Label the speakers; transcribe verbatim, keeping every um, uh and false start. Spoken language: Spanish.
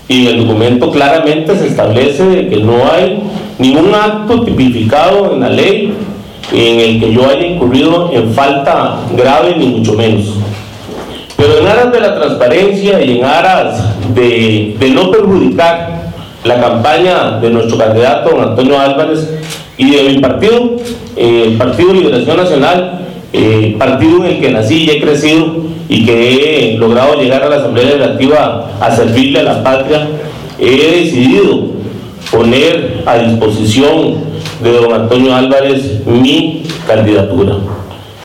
Speaker 1: y en el documento claramente se establece que no hay ningún acto tipificado en la ley en el que yo haya incurrido en falta grave, ni mucho menos. Pero en aras de la transparencia y en aras de, de no perjudicar la campaña de nuestro candidato don Antonio Álvarez y de mi partido, eh, el Partido Liberación Nacional, eh, partido en el que nací y he crecido y que he logrado llegar a la Asamblea Legislativa a servirle a la patria, he decidido poner a disposición de don Antonio Álvarez mi candidatura.